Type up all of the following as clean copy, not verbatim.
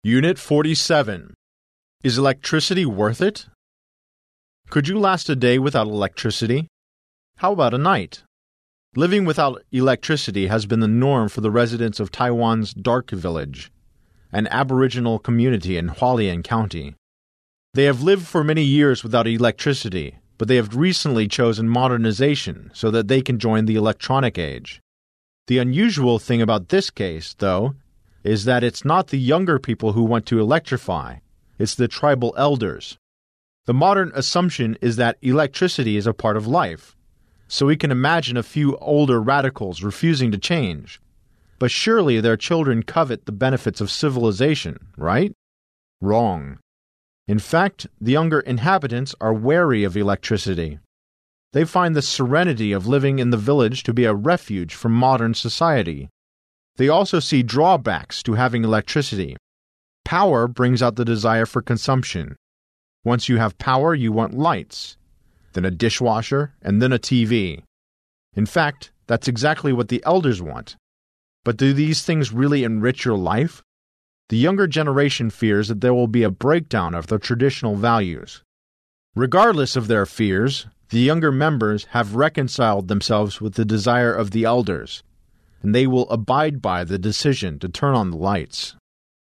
Unit 47. Is electricity worth it? Could you last a day without electricity? How about a night? Living without electricity has been the norm for the residents of Taiwan's Dark Village, an Aboriginal community in Hualien County. They have lived for many years without electricity, but they have recently chosen modernization so that they can join the electronic age. The unusual thing about this case, though, is that it's not the younger people who want to electrify, it's the tribal elders. The modern assumption is that electricity is a part of life, so we can imagine a few older radicals refusing to change. But surely their children covet the benefits of civilization, right? Wrong. In fact, the younger inhabitants are wary of electricity. They find the serenity of living in the village to be a refuge from modern society. They also see drawbacks to having electricity. Power brings out the desire for consumption. Once you have power, you want lights, then a dishwasher, and then a TV. In fact, that's exactly what the elders want. But do these things really enrich your life? The younger generation fears that there will be a breakdown of their traditional values. Regardless of their fears, the younger members have reconciled themselves with the desire of the elders, and they will abide by the decision to turn on the lights.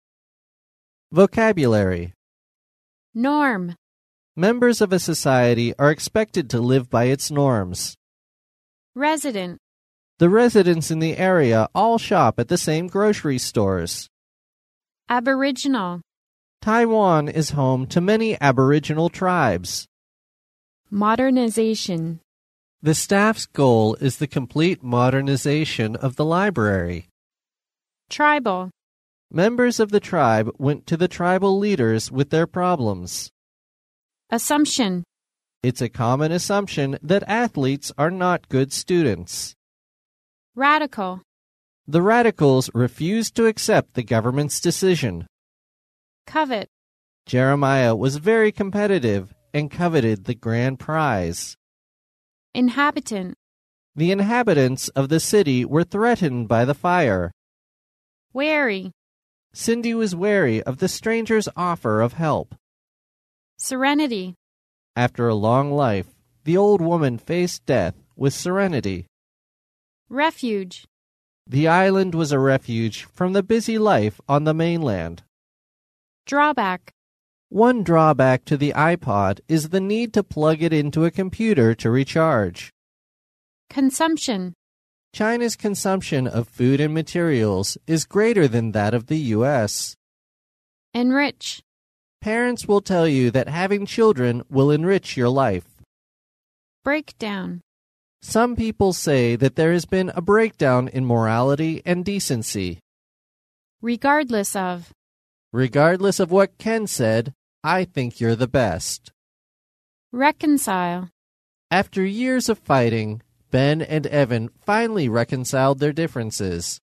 Vocabulary. Norm. Members of a society are expected to live by its norms. Resident. The residents in the area all shop at the same grocery stores. Aboriginal. Taiwan is home to many Aboriginal tribes. Modernization. The staff's goal is the complete modernization of the library. Tribal. Members of the tribe went to the tribal leaders with their problems. Assumption. It's a common assumption that athletes are not good students. Radical. The radicals refused to accept the government's decision. Covet. Jeremiah was very competitive and coveted the grand prize. Inhabitant. The inhabitants of the city were threatened by the fire. Wary. Cindy was wary of the stranger's offer of help. Serenity. After a long life, the old woman faced death with serenity. Refuge. The island was a refuge from the busy life on the mainland. Drawback. One drawback to the iPod is the need to plug it into a computer to recharge. Consumption. China's consumption of food and materials is greater than that of the U.S. Enrich. Parents will tell you that having children will enrich your life. Breakdown. Some people say that there has been a breakdown in morality and decency. Regardless of. Regardless of what Ken said, I think you're the best. Reconcile. After years of fighting, Ben and Evan finally reconciled their differences.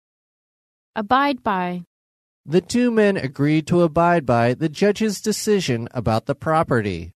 Abide by. The two men agreed to abide by the judge's decision about the property.